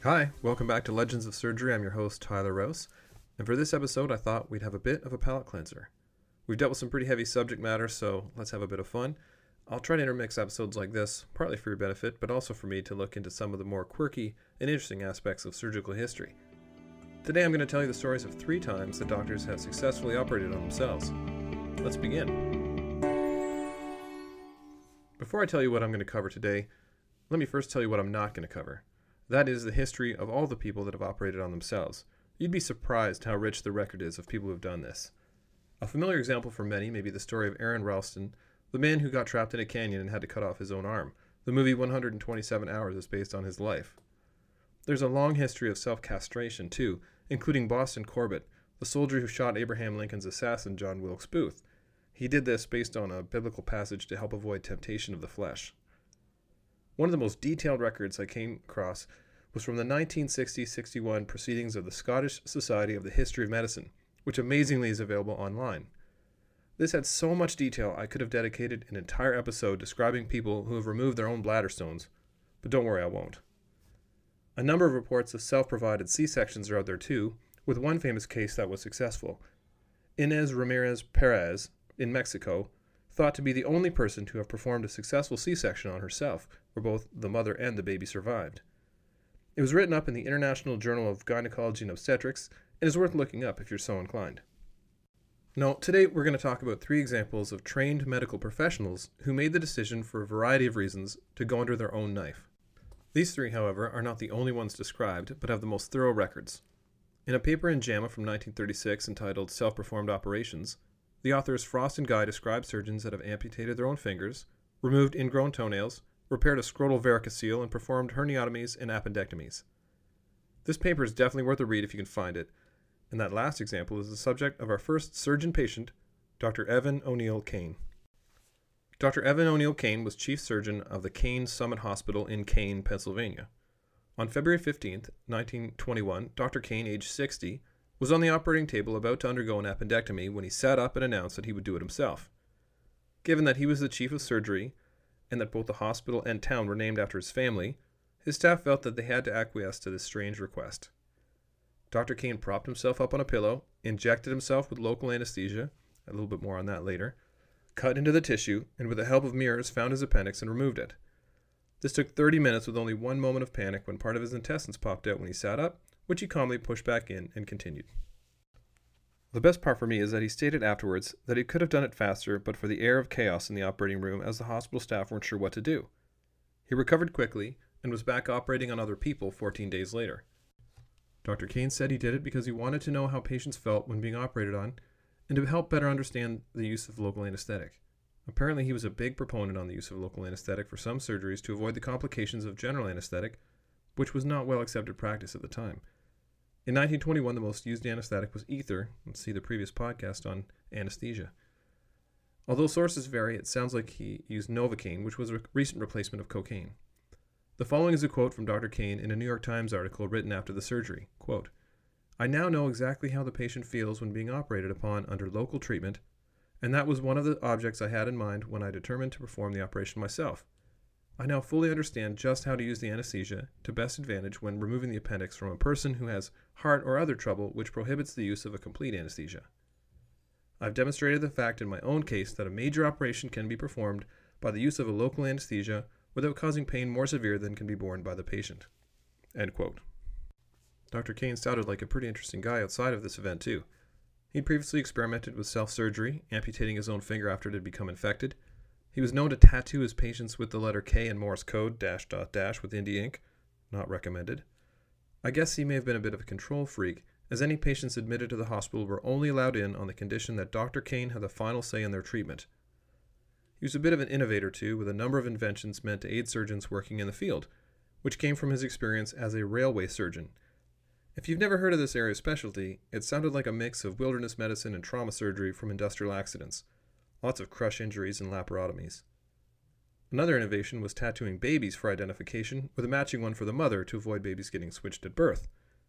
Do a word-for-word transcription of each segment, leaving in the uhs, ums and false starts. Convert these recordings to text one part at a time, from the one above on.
Hi, welcome back to Legends of Surgery. I'm your host, Tyler Rouse, and for this episode, I thought we'd have a bit of a palate cleanser. We've dealt with some pretty heavy subject matter, so let's have a bit of fun. I'll try to intermix episodes like this, partly for your benefit, but also for me to look into some of the more quirky and interesting aspects of surgical history. Today, I'm going to tell you the stories of three times that doctors have successfully operated on themselves. Let's begin. Before I tell you what I'm going to cover today, let me first tell you what I'm not going to cover. That is the history of all the people that have operated on themselves. You'd be surprised how rich the record is of people who have done this. A familiar example for many may be the story of Aron Ralston, the man who got trapped in a canyon and had to cut off his own arm. The movie one hundred twenty-seven hours is based on his life. There's a long history of self-castration, too, including Boston Corbett, the soldier who shot Abraham Lincoln's assassin, John Wilkes Booth. He did this based on a biblical passage to help avoid temptation of the flesh. One of the most detailed records I came across was from the nineteen sixty to sixty-one Proceedings of the Scottish Society of the History of Medicine, which amazingly is available online. This had so much detail I could have dedicated an entire episode describing people who have removed their own bladder stones, but don't worry, I won't. A number of reports of self-provided C-sections are out there too, with one famous case that was successful. Inez Ramirez Perez, in Mexico, thought to be the only person to have performed a successful C-section on herself, where both the mother and the baby survived. It was written up in the International Journal of Gynecology and Obstetrics, and is worth looking up if you're so inclined. Now, today we're going to talk about three examples of trained medical professionals who made the decision for a variety of reasons to go under their own knife. These three, however, are not the only ones described, but have the most thorough records. In a paper in JAMA from nineteen thirty-six entitled Self-Performed Operations, the authors Frost and Guy describe surgeons that have amputated their own fingers, removed ingrown toenails, repaired a scrotal varicocele, and performed herniatomies and appendectomies. This paper is definitely worth a read if you can find it, and that last example is the subject of our first surgeon patient, Doctor Evan O'Neill Kane. Doctor Evan O'Neill Kane was chief surgeon of the Kane Summit Hospital in Kane, Pennsylvania. On February fifteenth, nineteen twenty-one, Doctor Kane, age sixty, was on the operating table about to undergo an appendectomy when he sat up and announced that he would do it himself. Given that he was the chief of surgery, and that both the hospital and town were named after his family, his staff felt that they had to acquiesce to this strange request. Doctor Kane propped himself up on a pillow, injected himself with local anesthesia, a little bit more on that later, cut into the tissue, and with the help of mirrors found his appendix and removed it. This took thirty minutes with only one moment of panic when part of his intestines popped out when he sat up, which he calmly pushed back in and continued. The best part for me is that he stated afterwards that he could have done it faster but for the air of chaos in the operating room as the hospital staff weren't sure what to do. He recovered quickly and was back operating on other people fourteen days later. Doctor Kane said he did it because he wanted to know how patients felt when being operated on and to help better understand the use of local anesthetic. Apparently he was a big proponent on the use of local anesthetic for some surgeries to avoid the complications of general anesthetic, which was not well accepted practice at the time. In nineteen twenty-one, the most used anesthetic was ether. Let's see the previous podcast on anesthesia. Although sources vary, it sounds like he used Novocaine, which was a recent replacement of cocaine. The following is a quote from Doctor Kane in a New York Times article written after the surgery. Quote, "I now know exactly how the patient feels when being operated upon under local treatment, and that was one of the objects I had in mind when I determined to perform the operation myself. I now fully understand just how to use the anesthesia to best advantage when removing the appendix from a person who has heart or other trouble which prohibits the use of a complete anesthesia. I've demonstrated the fact in my own case that a major operation can be performed by the use of a local anesthesia without causing pain more severe than can be borne by the patient." End quote. Doctor Kane sounded like a pretty interesting guy outside of this event too. He'd previously experimented with self-surgery, amputating his own finger after it had become infected. He was known to tattoo his patients with the letter K in Morse code, dash dot dash with India ink. Not recommended. I guess he may have been a bit of a control freak, as any patients admitted to the hospital were only allowed in on the condition that Doctor Kane had the final say in their treatment. He was a bit of an innovator too, with a number of inventions meant to aid surgeons working in the field, which came from his experience as a railway surgeon. If you've never heard of this area of specialty, it sounded like a mix of wilderness medicine and trauma surgery from industrial accidents. Lots of crush injuries and laparotomies. Another innovation was tattooing babies for identification, with a matching one for the mother to avoid babies getting switched at birth.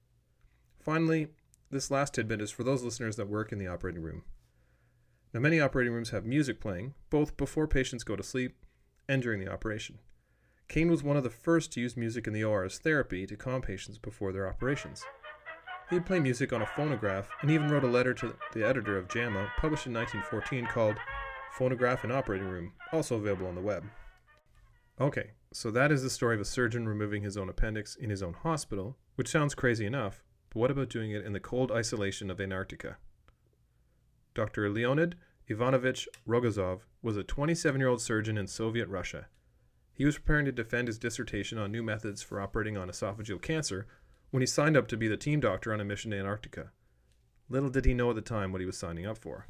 Finally, this last tidbit is for those listeners that work in the operating room. Now, many operating rooms have music playing, both before patients go to sleep and during the operation. Kane was one of the first to use music in the O R as therapy to calm patients before their operations. He would play music on a phonograph and even wrote a letter to the editor of JAMA, published in nineteen fourteen, called Phonograph and Operating Room, also available on the web. Okay, so that is the story of a surgeon removing his own appendix in his own hospital, which sounds crazy enough, but what about doing it in the cold isolation of Antarctica? Doctor Leonid Ivanovich Rogozov was a twenty-seven-year-old surgeon in Soviet Russia. He was preparing to defend his dissertation on new methods for operating on esophageal cancer when he signed up to be the team doctor on a mission to Antarctica. Little did he know at the time what he was signing up for.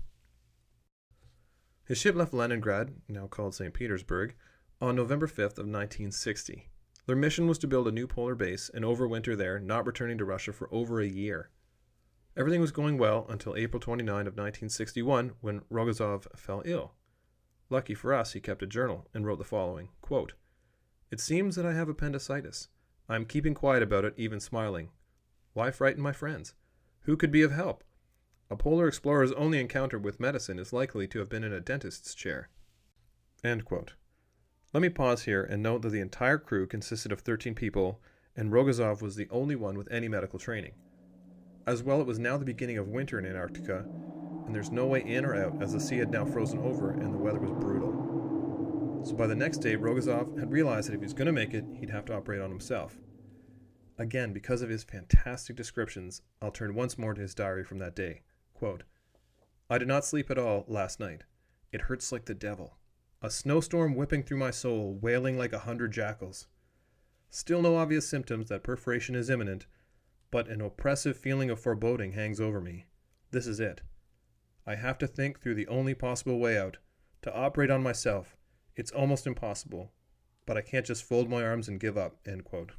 His ship left Leningrad, now called Saint Petersburg, on November fifth of nineteen sixty. Their mission was to build a new polar base and overwinter there, not returning to Russia for over a year. Everything was going well until April twenty-ninth of nineteen sixty-one, when Rogozov fell ill. Lucky for us, he kept a journal and wrote the following, quote, "It seems that I have appendicitis. I am keeping quiet about it, even smiling. Why frighten my friends? Who could be of help? A polar explorer's only encounter with medicine is likely to have been in a dentist's chair." End quote. Let me pause here and note that the entire crew consisted of thirteen people, and Rogozov was the only one with any medical training. As well, it was now the beginning of winter in Antarctica, and there's no way in or out as the sea had now frozen over and the weather was brutal. So by the next day, Rogozov had realized that if he was going to make it, he'd have to operate on himself. Again, because of his fantastic descriptions, I'll turn once more to his diary from that day. Quote, "I did not sleep at all last night. It hurts like the devil. A snowstorm whipping through my soul, wailing like a hundred jackals. Still no obvious symptoms that perforation is imminent, but an oppressive feeling of foreboding hangs over me. This is it. I have to think through the only possible way out, to operate on myself. It's almost impossible, but I can't just fold my arms and give up." End quote.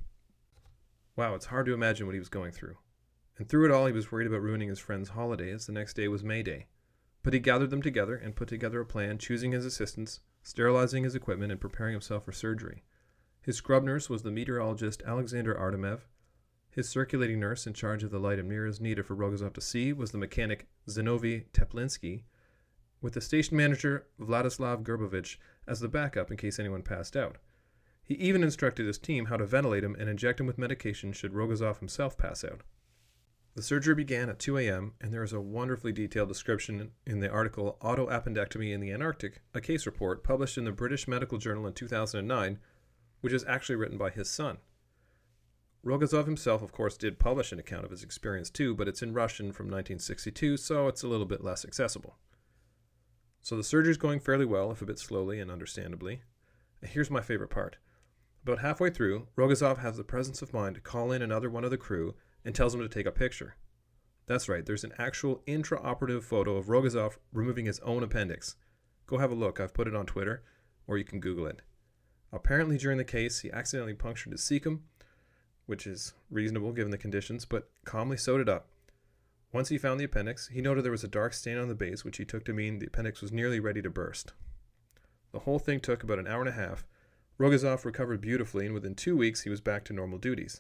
Wow, it's hard to imagine what he was going through. And through it all, he was worried about ruining his friend's holiday, as the next day was May Day. But he gathered them together and put together a plan, choosing his assistants, sterilizing his equipment, and preparing himself for surgery. His scrub nurse was the meteorologist Alexander Artemev. His circulating nurse in charge of the light and mirrors needed for Rogozov to see was the mechanic Zinovy Teplinsky, with the station manager Vladislav Gerbovich as the backup in case anyone passed out. He even instructed his team how to ventilate him and inject him with medication should Rogozov himself pass out. The surgery began at two a.m., and there is a wonderfully detailed description in the article Autoappendectomy in the Antarctic, a case report published in the British Medical Journal in two thousand nine, which is actually written by his son. Rogozov himself, of course, did publish an account of his experience too, but it's in Russian from nineteen sixty-two, so it's a little bit less accessible. So the surgery's going fairly well, if a bit slowly and understandably. Here's my favorite part. About halfway through, Rogozov has the presence of mind to call in another one of the crew and tells him to take a picture. That's right, there's an actual intraoperative photo of Rogozov removing his own appendix. Go have a look, I've put it on Twitter, or you can Google it. Apparently during the case, he accidentally punctured his cecum, which is reasonable given the conditions, but calmly sewed it up. Once he found the appendix, he noted there was a dark stain on the base, which he took to mean the appendix was nearly ready to burst. The whole thing took about an hour and a half. Rogozov recovered beautifully, and within two weeks he was back to normal duties.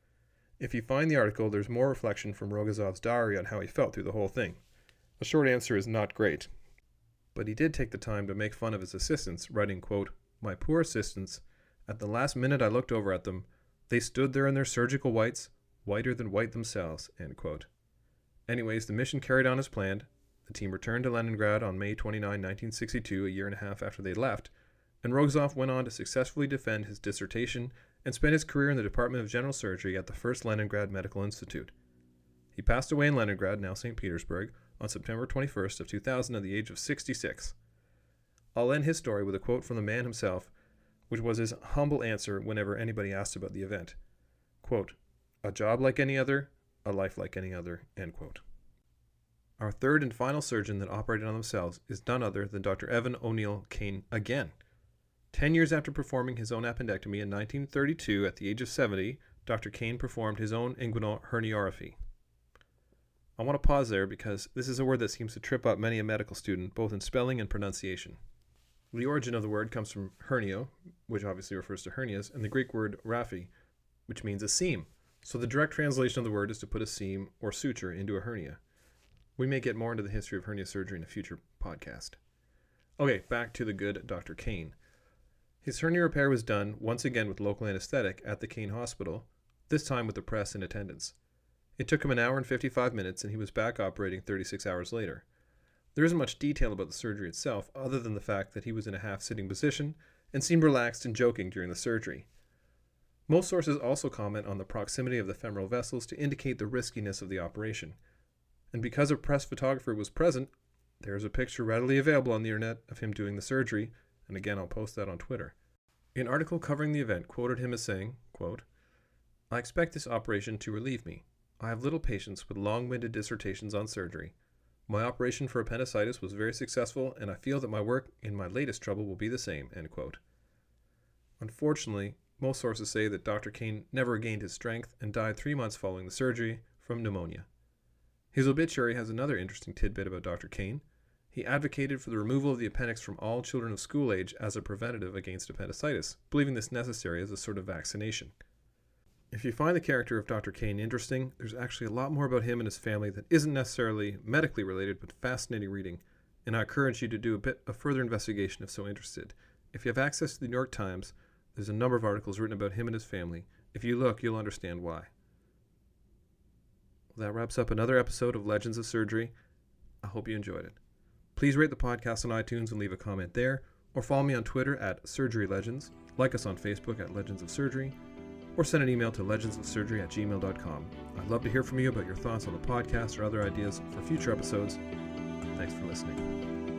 If you find the article, there's more reflection from Rogozov's diary on how he felt through the whole thing. The short answer is not great. But he did take the time to make fun of his assistants, writing, quote, "My poor assistants, at the last minute I looked over at them. They stood there in their surgical whites, whiter than white themselves," end quote. Anyways, the mission carried on as planned. The team returned to Leningrad on May twenty-ninth, nineteen sixty-two, a year and a half after they left, and Rogozov went on to successfully defend his dissertation and spent his career in the Department of General Surgery at the First Leningrad Medical Institute. He passed away in Leningrad, now Saint Petersburg, on September twenty-first of two thousand at the age of sixty-six. I'll end his story with a quote from the man himself, which was his humble answer whenever anybody asked about the event. Quote, "A job like any other, a life like any other," end quote. Our third and final surgeon that operated on themselves is none other than Doctor Evan O'Neill Kane again. Ten years after performing his own appendectomy in nineteen thirty-two, at the age of seventy, Doctor Kane performed his own inguinal herniorrhaphy. I want to pause there because this is a word that seems to trip up many a medical student, both in spelling and pronunciation. The origin of the word comes from hernio, which obviously refers to hernias, and the Greek word raphi, which means a seam. So the direct translation of the word is to put a seam or suture into a hernia. We may get more into the history of hernia surgery in a future podcast. Okay, back to the good Doctor Kane. His hernia repair was done once again with local anesthetic at the Kane Hospital, this time with the press in attendance. It took him an hour and fifty-five minutes, and he was back operating thirty-six hours later. There isn't much detail about the surgery itself, other than the fact that he was in a half-sitting position and seemed relaxed and joking during the surgery. Most sources also comment on the proximity of the femoral vessels to indicate the riskiness of the operation. And because a press photographer was present, there is a picture readily available on the internet of him doing the surgery, and again I'll post that on Twitter. An article covering the event quoted him as saying, quote, "I expect this operation to relieve me. I have little patience with long-winded dissertations on surgery. My operation for appendicitis was very successful, and I feel that my work in my latest trouble will be the same." End quote. Unfortunately, most sources say that Doctor Kane never regained his strength and died three months following the surgery from pneumonia. His obituary has another interesting tidbit about Doctor Kane. He advocated for the removal of the appendix from all children of school age as a preventative against appendicitis, believing this necessary as a sort of vaccination. If you find the character of Doctor Kane interesting, there's actually a lot more about him and his family that isn't necessarily medically related, but fascinating reading, and I encourage you to do a bit of further investigation if so interested. If you have access to the New York Times, there's a number of articles written about him and his family. If you look, you'll understand why. Well, that wraps up another episode of Legends of Surgery. I hope you enjoyed it. Please rate the podcast on iTunes and leave a comment there, or follow me on Twitter at Surgery Legends, like us on Facebook at Legends of Surgery, or send an email to legendsofsurgery at gmail dot com. I'd love to hear from you about your thoughts on the podcast or other ideas for future episodes. Thanks for listening.